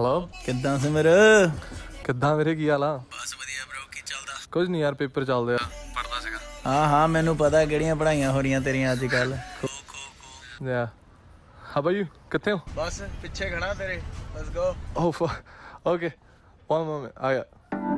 Hello ਕਿੱਦਾਂ ਸਿਮਰ? ਕਿੱਦਾਂ ਵੀਰੇ, ਕੀ ਹਾਲ ਆ? ਬਸ ਵਧੀਆ ਬ్రో, ਕੀ ਚੱਲਦਾ? ਕੁਝ ਨਹੀਂ ਯਾਰ, ਪੇਪਰ ਚੱਲਦੇ ਆ, ਪੜ੍ਹਦਾ ਸੀਗਾ। ਹਾਂ ਮੈਨੂੰ ਪਤਾ ਕਿਹੜੀਆਂ ਪੜ੍ਹਾਈਆਂ ਹੋ ਰਹੀਆਂ ਤੇਰੀਆਂ ਅੱਜ ਕੱਲ। ਯਾ ਹਾਂ ਬਾਈ, ਕਿੱਥੇ ਹੋ? ਬਸ ਪਿੱਛੇ ਖੜਾ ਤੇਰੇ, ਲੈਟਸ ਗੋ। ਓਹ ਓਕੇ, 1 ਮੋਮੈਂਟ ਆ ਗਿਆ।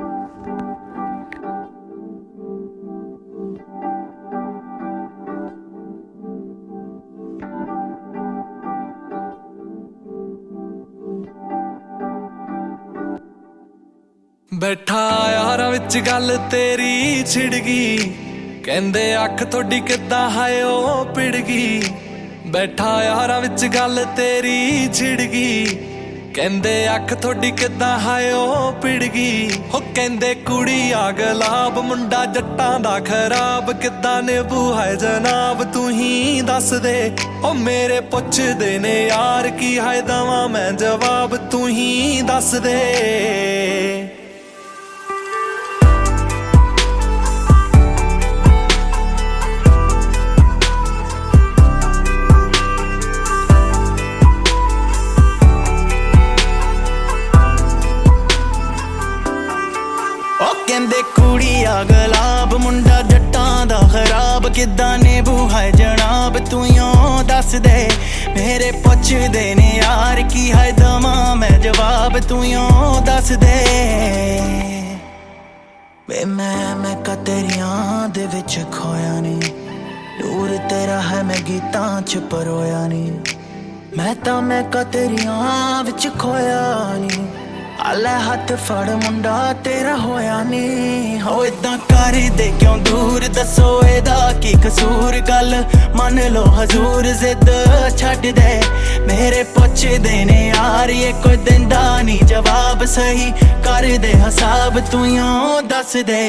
ਬੈਠਾ ਯਾਰਾਂ ਵਿੱਚ ਗੱਲ ਤੇਰੀ ਛਿੜ ਗਈ, ਕਹਿੰਦੇ ਅੱਖ ਤੁਹਾਡੀ ਕਿੱਦਾਂ ਹਾਏ ਉਹ ਪਿੜ ਗਈ। ਬੈਠਾ ਯਾਰਾਂ ਵਿੱਚ ਗੱਲ ਤੇਰੀ ਛਿੜ ਗਈ, ਕਹਿੰਦੇ ਅੱਖ ਤੁਹਾਡੀ ਕਿੱਦਾਂ ਹਾਏ ਉਹ ਪਿੜ ਗਈ। ਉਹ ਕਹਿੰਦੇ ਕੁੜੀ ਆ ਗੁਲਾਬ, ਮੁੰਡਾ ਜੱਟਾਂ ਦਾ ਖਰਾਬ, ਕਿੱਦਾਂ ਨਿਭੂ ਹੈ ਜਨਾਬ ਤੂੰ ਹੀ ਦੱਸ ਦੇ। ਉਹ ਮੇਰੇ ਪੁੱਛਦੇ ਨੇ ਯਾਰ ਕੀ ਹਾਏ ਦਵਾਂ ਮੈਂ ਜਵਾਬ, ਤੂੰ ਹੀ ਦੱਸ ਦੇ। ਕਹਿੰਦੇ ਕੁੜੀ ਆ ਗੁਲਾਬ, ਮੁੰਡਾ ਜੱਟਾਂ ਦਾ ਖਰਾਬ, ਕਿੱਦਾਂ ਨਿਭੂ ਹੈ ਜਨਾਬ ਤੂੰ ਯੋਂ ਦੱਸ ਦੇ। ਮੇਰੇ ਪੁੱਛਦੇ ਨੇ ਯਾਰ ਕੀ ਹੈ ਦਵਾਂ ਮੈਂ ਜਵਾਬ, ਤੂੰ ਯੋਂ ਦੱਸ ਦੇ। ਵੇ ਮੈਂ ਤੇਰੀਆਂ ਦੇ ਵਿੱਚ ਖੋਇਆ ਨੀ, ਦੂਰ ਤੇਰਾ ਹੈ ਮੈਂ ਗੀਤਾਂ ਚ ਪਰੋਇਆ ਨੀ। ਮੈਂ ਤੇਰੀਆਂ ਵਿੱਚ ਖੋਇਆ ਨੀ, ਆਲੇ ਹੱਥ ਫੜ ਮੁੰਡਾ ਤੇਰਾ ਹੋਇਆ ਨੀ। ਹੋ ਏਦਾਂ ਕਰਦੇ ਕਿਉਂ ਦੂਰ, ਦੱਸੋ ਇਹਦਾ ਕੀ ਕਸੂਰ। ਗੱਲ ਮੰਨ ਲੋ ਹਜ਼ੂਰ, ਜ਼ਿੱਦ ਛੱਡ ਦੇ। ਮੇਰੇ ਪੁੱਛਦੇ ਨੇ ਯਾਰ ਇਹ ਕੋਈ ਦਿੰਦਾ ਨੀ ਜਵਾਬ, ਸਹੀ ਕਰਦੇ ਹਿਸਾਬ ਤੂੰ ਯੋਂ ਦੱਸ ਦੇ।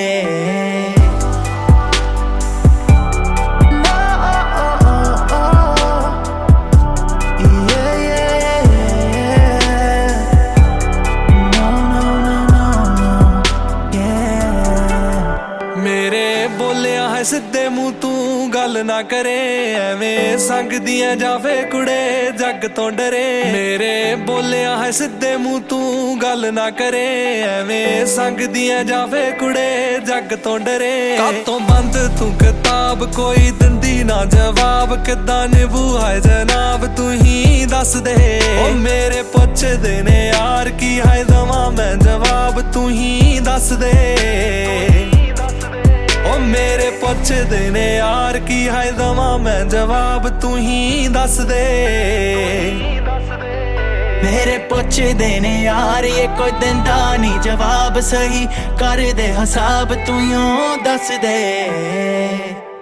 ਸਿੱਧੇ ਮੂੰਹ ਤੂੰ ਗੱਲ ਨਾ ਕਰੇ, ਐਵੇਂ ਸੰਗਦੀਆਂ ਜਾਵੇ ਕੁੜੇ ਜੱਗ ਤੋਂ ਡਰੇ। ਮੇਰੇ ਬੋਲਿਆ ਹੈ ਸਿੱਧੇ ਮੂੰਹ ਤੂੰ ਗੱਲ ਨਾ ਕਰੇ, ਐਵੇਂ ਸੰਗਦੀਆਂ ਜਾਵੇ ਕੁੜੇ ਜੱਗ ਤੋਂ ਡਰੇ। ਕਾਤੋਂ ਬੰਦ ਤੂੰ ਕਿਤਾਬ, ਕੋਈ ਦਿੰਦੀ ਨਾ ਜਵਾਬ, ਕਿੱਦਾਂ ਨਿਭੂ ਹੈ ਜਨਾਬ ਤੂੰ ਹੀ ਦੱਸ ਦੇ। ਉਹ ਮੇਰੇ ਪੁੱਛਦੇ ਨੇ ਯਾਰ ਕੀ ਹੈ ਦਵਾਂ ਮੈਂ ਜਵਾਬ, ਤੂੰ ਹੀ ਦੱਸ ਦੇ। ਉਹ ਮੇਰੇ ਪੁੱਛਦੇ ਨੇ ਯਾਰ ਕੀ ਹੈ ਦਵਾਂ ਮੈਂ ਜਵਾਬ, ਤੂੰ ਹੀ ਦੱਸ ਦੇ। ਮੇਰੇ ਪੁੱਛਦੇ ਨੇ ਯਾਰ ਇਹ ਕੋਈ ਦਿੰਦਾ ਨੀ ਜਵਾਬ, ਸਹੀ ਕਰਦੇ ਹਿਸਾਬ ਤੂੰ ਯੋਂ ਦੱਸ ਦੇ।